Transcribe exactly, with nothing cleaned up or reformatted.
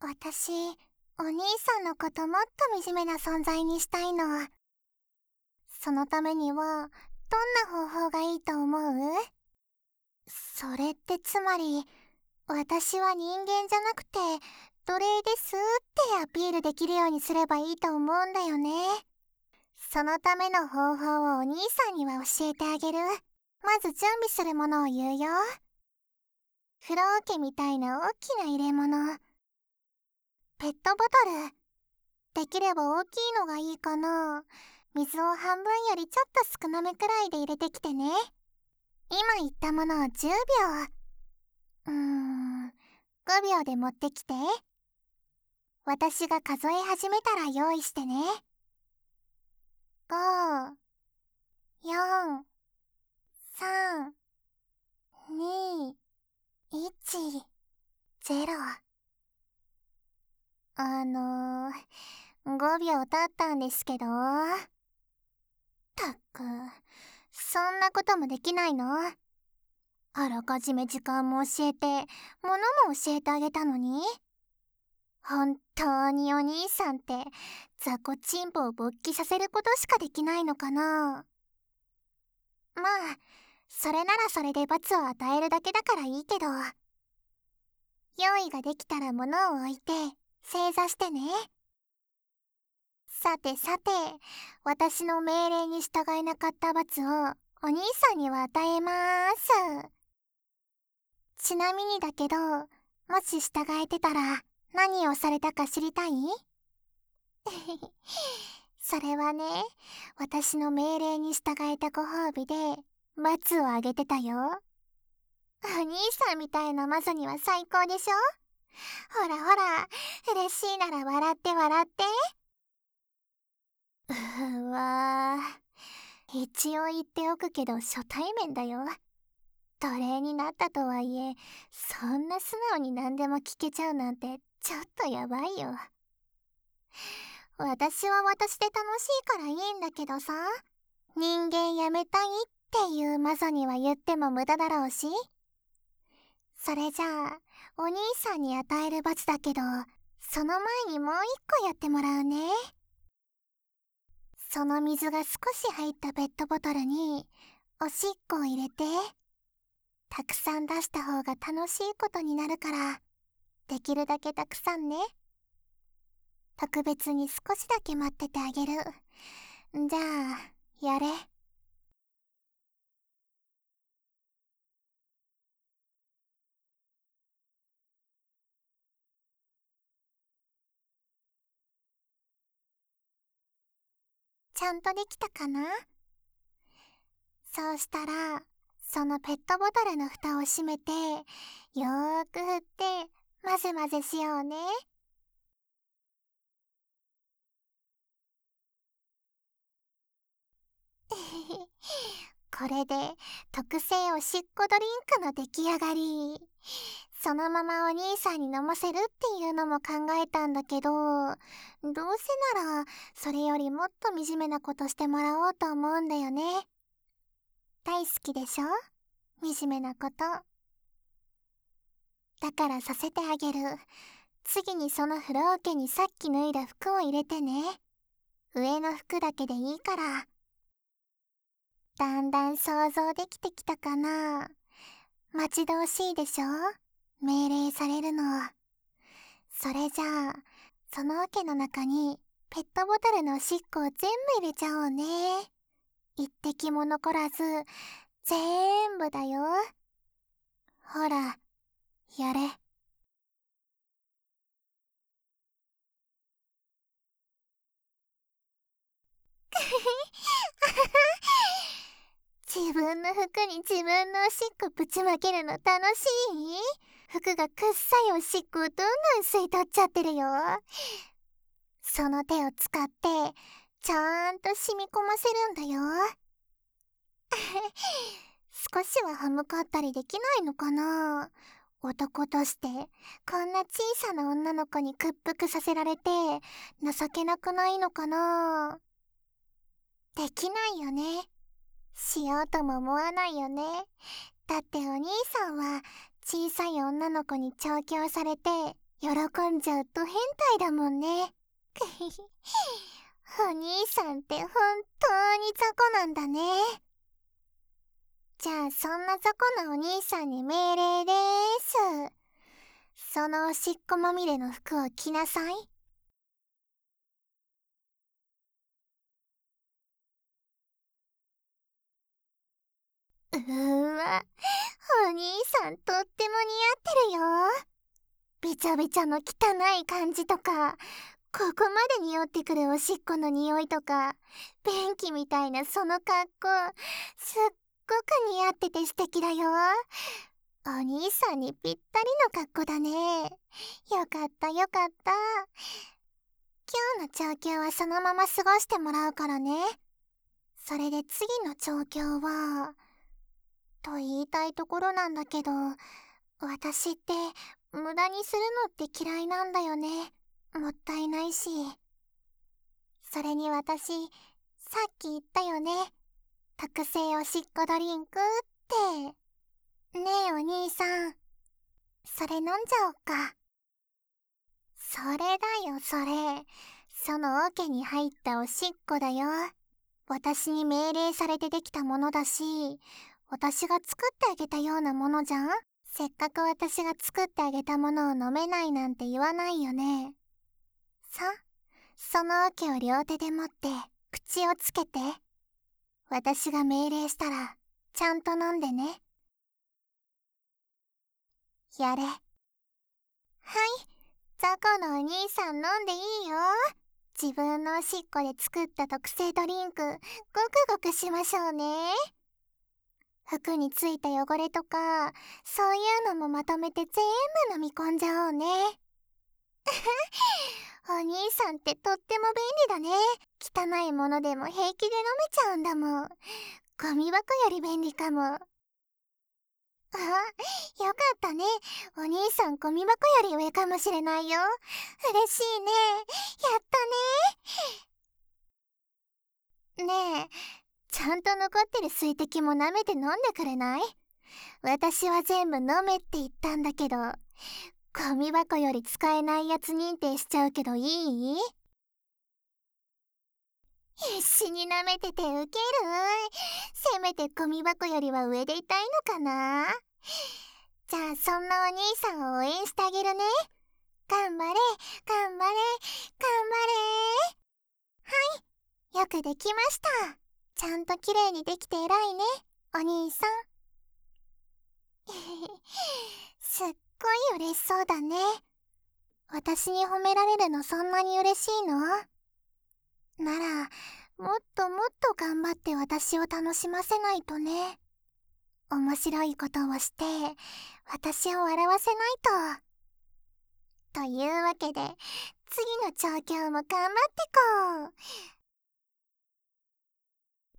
私、お兄さんのこともっと惨めな存在にしたいの。そのためには、どんな方法がいいと思う？それってつまり、私は人間じゃなくて、奴隷ですってアピールできるようにすればいいと思うんだよね。そのための方法をお兄さんには教えてあげる。まず準備するものを言うよ。風呂桶みたいな大きな入れ物。ペットボトル。できれば大きいのがいいかな。水を半分よりちょっと少なめくらいで入れてきてね。今言ったものをじゅうびょう。うーん、ごびょうで持ってきて。私が数え始めたら用意してね。ご、よん、さん、に、いち、ゼロ。あのー、ごびょう経ったんですけど。ったく、そんなこともできないの？あらかじめ時間も教えて、物も教えてあげたのに？本当にお兄さんって雑魚チンポを勃起させることしかできないのかな。まあそれならそれで罰を与えるだけだからいいけど、用意ができたら物を置いて正座してね。さてさて、私の命令に従えなかった罰をお兄さんには与えまーす。ちなみにだけど、もし従えてたら何をされたか知りたい？それはね、私の命令に従えたご褒美で罰をあげてたよ。お兄さんみたいな魔女には最高でしょ？ほらほら、嬉しいなら笑って笑って。うーわー、一応言っておくけど初対面だよ。奴隷になったとはいえ、そんな素直に何でも聞けちゃうなんてちょっとやばいよ。私は私で楽しいからいいんだけどさ、人間やめたいっていう魔女には言っても無駄だろうし。それじゃあお兄さんに与える罰だけど、その前にもう一個やってもらうね。その水が少し入ったペットボトルにおしっこを入れて。たくさん出した方が楽しいことになるから、できるだけたくさんね。特別に少しだけ待っててあげる。じゃあやれ。ちゃんとできたかな？そうしたら、そのペットボトルの蓋を閉めて、よーく振って混ぜ混ぜしようね。これで特製おしっこドリンクの出来上がり。そのままお兄さんに飲ませるっていうのも考えたんだけど、どうせならそれよりもっと惨めなことしてもらおうと思うんだよね。大好きでしょ？惨めなこと。だからさせてあげる。次にその風呂桶にさっき脱いだ服を入れてね。上の服だけでいいから。だんだん想像できてきたかな？待ち遠しいでしょ？命令されるの。それじゃあ、その桶の中にペットボトルのおしっこを全部入れちゃおうね。一滴も残らず、全部だよ。ほら、やれ。自分の服に自分のおしっこぶちまけるの楽しい？服がくっさいおしっこをどんどん吸い取っちゃってるよ。その手を使ってちゃんと染み込ませるんだよ。少しは歯向かったりできないのかな？男としてこんな小さな女の子に屈服させられて情けなくないのかな？できないよね。しようとも思わないよね。だってお兄さんは小さい女の子に調教されて喜んじゃうと変態だもんね。お兄さんって本当に雑魚なんだね。じゃあそんな雑魚なお兄さんに命令でーす。そのおしっこまみれの服を着なさい。うーわ、お兄さんとっても似合ってるよ。びちゃびちゃの汚い感じとか、ここまで匂ってくるおしっこの匂いとか、便器みたいなその格好、すっごく似合ってて素敵だよ。お兄さんにぴったりの格好だね。よかったよかった。今日の調教はそのまま過ごしてもらうからね。それで次の調教は、と言いたいところなんだけど、私って無駄にするのって嫌いなんだよね。もったいないし。それに私、さっき言ったよね。特製おしっこドリンクって。ねえお兄さん、それ飲んじゃおっか。それだよそれ。その桶に入ったおしっこだよ。私に命令されてできたものだし、私が作ってあげたようなものじゃん。せっかく私が作ってあげたものを飲めないなんて言わないよね。さ、その桶を両手で持って口をつけて。私が命令したらちゃんと飲んでね。やれ。はい、雑魚のお兄さん飲んでいいよ。自分のおしっこで作った特製ドリンク、ごくごくしましょうね。服についた汚れとか、そういうのもまとめて全部飲み込んじゃおうね。お兄さんってとっても便利だね。汚いものでも平気で飲めちゃうんだもん。ゴミ箱より便利かも。あ、よかったね。お兄さんゴミ箱より上かもしれないよ。嬉しいね。やったね。ねえ、ちゃんと残ってる水滴も舐めて飲んでくれない？私は全部飲めって言ったんだけど、ゴミ箱より使えないやつ認定しちゃうけどいい？必死に舐めててウケる。せめてゴミ箱よりは上でいたいのかな。じゃあそんなお兄さんを応援してあげるね。頑張れ頑張れ頑張れ。はい、よくできました。ちゃんと綺麗にできて偉いね、お兄さん。すっごい嬉しそうだね。私に褒められるのそんなに嬉しいの？なら、もっともっと頑張って私を楽しませないとね。面白いことをして、私を笑わせないと。というわけで、次の調教も頑張ってこう。